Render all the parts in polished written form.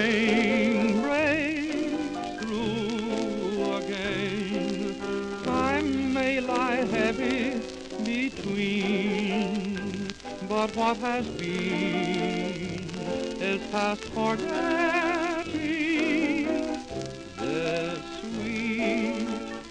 rain breaks through again, time may lie heavy between, but what has been is past forgetting. This sweet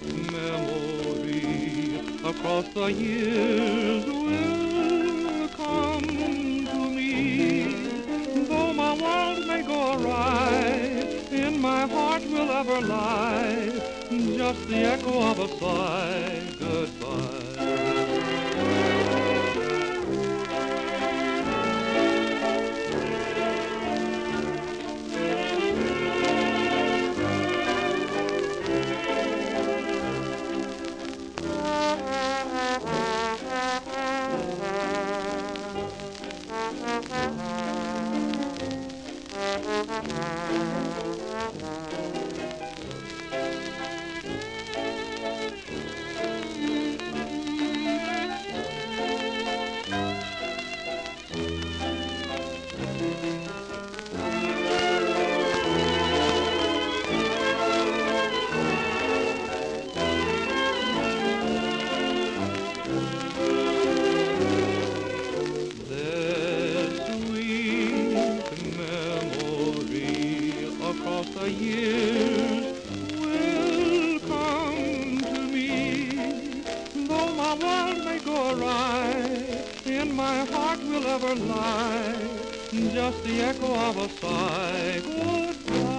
memory across the years will come to me. Though my world may go awry, in my heart will ever lie just the echo of a sigh. Goodbye. Across the years will come to me. Though my world may go awry, in my heart will ever lie just the echo of a sigh. Goodbye.